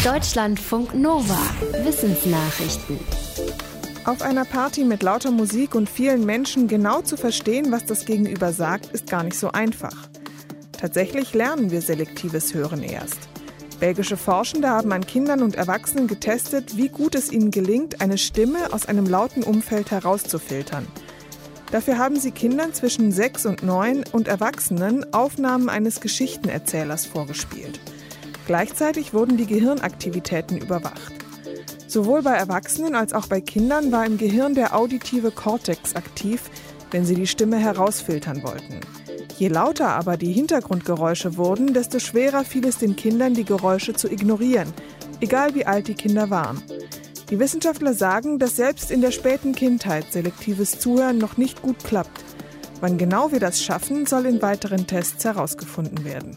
Deutschlandfunk Nova. Wissensnachrichten. Auf einer Party mit lauter Musik und vielen Menschen genau zu verstehen, was das Gegenüber sagt, ist gar nicht so einfach. Tatsächlich lernen wir selektives Hören erst. Belgische Forschende haben an Kindern und Erwachsenen getestet, wie gut es ihnen gelingt, eine Stimme aus einem lauten Umfeld herauszufiltern. Dafür haben sie Kindern zwischen 6 und 9 und Erwachsenen Aufnahmen eines Geschichtenerzählers vorgespielt. Gleichzeitig wurden die Gehirnaktivitäten überwacht. Sowohl bei Erwachsenen als auch bei Kindern war im Gehirn der auditive Kortex aktiv, wenn sie die Stimme herausfiltern wollten. Je lauter aber die Hintergrundgeräusche wurden, desto schwerer fiel es den Kindern, die Geräusche zu ignorieren, egal wie alt die Kinder waren. Die Wissenschaftler sagen, dass selbst in der späten Kindheit selektives Zuhören noch nicht gut klappt. Wann genau wir das schaffen, soll in weiteren Tests herausgefunden werden.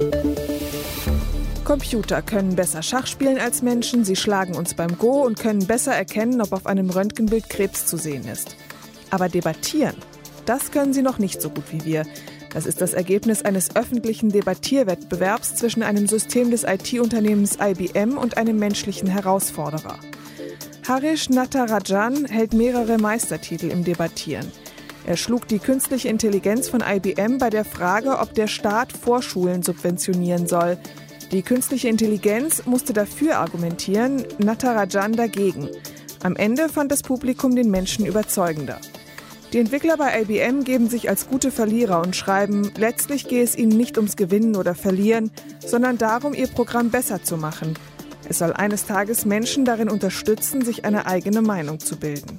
Computer können besser Schach spielen als Menschen, sie schlagen uns beim Go und können besser erkennen, ob auf einem Röntgenbild Krebs zu sehen ist. Aber debattieren, das können sie noch nicht so gut wie wir. Das ist das Ergebnis eines öffentlichen Debattierwettbewerbs zwischen einem System des IT-Unternehmens IBM und einem menschlichen Herausforderer. Harish Natarajan hält mehrere Meistertitel im Debattieren. Er schlug die künstliche Intelligenz von IBM bei der Frage, ob der Staat Vorschulen subventionieren soll. Die künstliche Intelligenz musste dafür argumentieren, Natarajan dagegen. Am Ende fand das Publikum den Menschen überzeugender. Die Entwickler bei IBM geben sich als gute Verlierer und schreiben, letztlich gehe es ihnen nicht ums Gewinnen oder Verlieren, sondern darum, ihr Programm besser zu machen. Es soll eines Tages Menschen darin unterstützen, sich eine eigene Meinung zu bilden.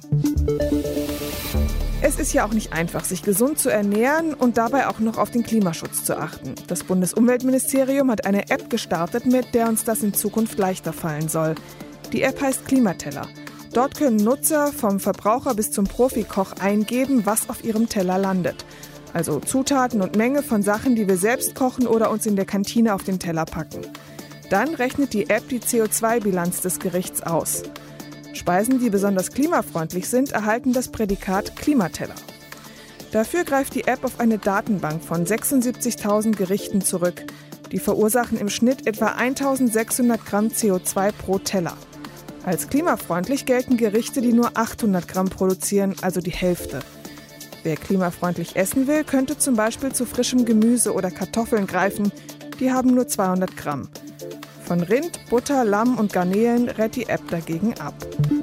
Es ist ja auch nicht einfach, sich gesund zu ernähren und dabei auch noch auf den Klimaschutz zu achten. Das Bundesumweltministerium hat eine App gestartet, mit der uns das in Zukunft leichter fallen soll. Die App heißt Klimateller. Dort können Nutzer vom Verbraucher bis zum Profikoch eingeben, was auf ihrem Teller landet. Also Zutaten und Menge von Sachen, die wir selbst kochen oder uns in der Kantine auf den Teller packen. Dann rechnet die App die CO2-Bilanz des Gerichts aus. Speisen, die besonders klimafreundlich sind, erhalten das Prädikat Klimateller. Dafür greift die App auf eine Datenbank von 76.000 Gerichten zurück. Die verursachen im Schnitt etwa 1.600 Gramm CO2 pro Teller. Als klimafreundlich gelten Gerichte, die nur 800 Gramm produzieren, also die Hälfte. Wer klimafreundlich essen will, könnte zum Beispiel zu frischem Gemüse oder Kartoffeln greifen. Die haben nur 200 Gramm. Von Rind, Butter, Lamm und Garnelen rät die App dagegen ab.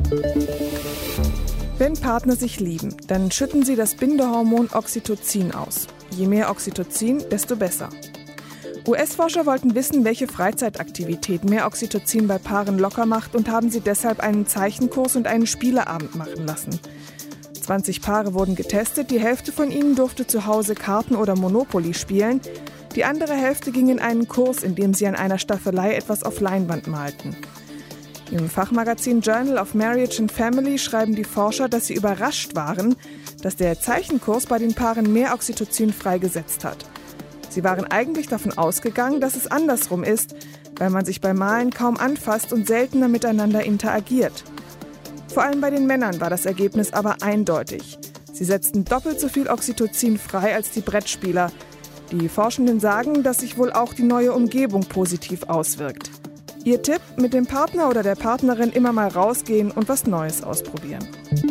Wenn Partner sich lieben, dann schütten sie das Bindehormon Oxytocin aus. Je mehr Oxytocin, desto besser. US-Forscher wollten wissen, welche Freizeitaktivität mehr Oxytocin bei Paaren locker macht und haben sie deshalb einen Zeichenkurs und einen Spieleabend machen lassen. 20 Paare wurden getestet, die Hälfte von ihnen durfte zu Hause Karten oder Monopoly spielen. Die andere Hälfte ging in einen Kurs, in dem sie an einer Staffelei etwas auf Leinwand malten. Im Fachmagazin Journal of Marriage and Family schreiben die Forscher, dass sie überrascht waren, dass der Zeichenkurs bei den Paaren mehr Oxytocin freigesetzt hat. Sie waren eigentlich davon ausgegangen, dass es andersrum ist, weil man sich beim Malen kaum anfasst und seltener miteinander interagiert. Vor allem bei den Männern war das Ergebnis aber eindeutig. Sie setzten doppelt so viel Oxytocin frei als die Brettspieler. Die Forschenden sagen, dass sich wohl auch die neue Umgebung positiv auswirkt. Ihr Tipp: mit dem Partner oder der Partnerin immer mal rausgehen und was Neues ausprobieren.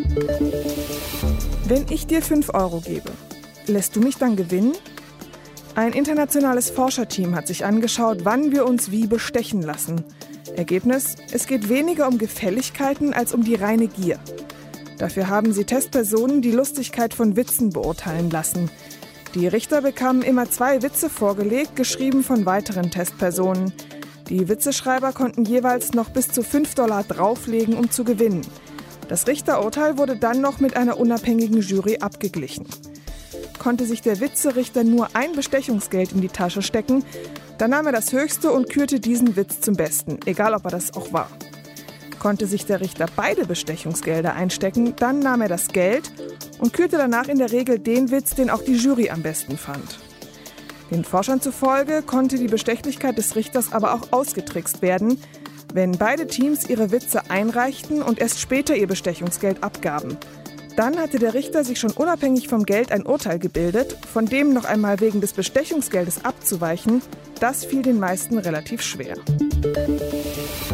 Wenn ich dir 5 Euro gebe, lässt du mich dann gewinnen? Ein internationales Forscherteam hat sich angeschaut, wann wir uns wie bestechen lassen. Ergebnis: es geht weniger um Gefälligkeiten als um die reine Gier. Dafür haben sie Testpersonen die Lustigkeit von Witzen beurteilen lassen. Die Richter bekamen immer 2 Witze vorgelegt, geschrieben von weiteren Testpersonen. Die Witzeschreiber konnten jeweils noch bis zu $5 drauflegen, um zu gewinnen. Das Richterurteil wurde dann noch mit einer unabhängigen Jury abgeglichen. Konnte sich der Witzerichter nur ein Bestechungsgeld in die Tasche stecken, dann nahm er das Höchste und kürte diesen Witz zum Besten, egal ob er das auch war. Konnte sich der Richter beide Bestechungsgelder einstecken, dann nahm er das Geld und kürte danach in der Regel den Witz, den auch die Jury am besten fand. Den Forschern zufolge konnte die Bestechlichkeit des Richters aber auch ausgetrickst werden, wenn beide Teams ihre Witze einreichten und erst später ihr Bestechungsgeld abgaben. Dann hatte der Richter sich schon unabhängig vom Geld ein Urteil gebildet, von dem noch einmal wegen des Bestechungsgeldes abzuweichen, das fiel den meisten relativ schwer.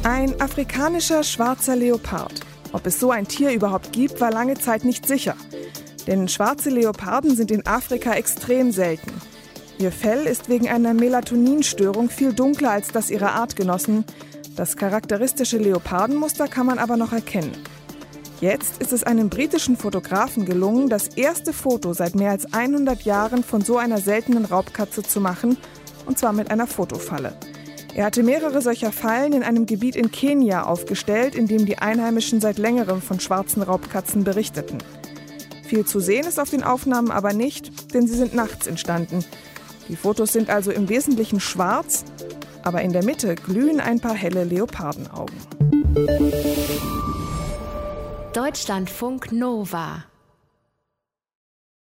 Ein afrikanischer schwarzer Leopard. Ob es so ein Tier überhaupt gibt, war lange Zeit nicht sicher. Denn schwarze Leoparden sind in Afrika extrem selten. Ihr Fell ist wegen einer Melatoninstörung viel dunkler als das ihrer Artgenossen. Das charakteristische Leopardenmuster kann man aber noch erkennen. Jetzt ist es einem britischen Fotografen gelungen, das erste Foto seit mehr als 100 Jahren von so einer seltenen Raubkatze zu machen, und zwar mit einer Fotofalle. Er hatte mehrere solcher Fallen in einem Gebiet in Kenia aufgestellt, in dem die Einheimischen seit längerem von schwarzen Raubkatzen berichteten. Viel zu sehen ist auf den Aufnahmen aber nicht, denn sie sind nachts entstanden. Die Fotos sind also im Wesentlichen schwarz, aber in der Mitte glühen ein paar helle Leopardenaugen. Deutschlandfunk Nova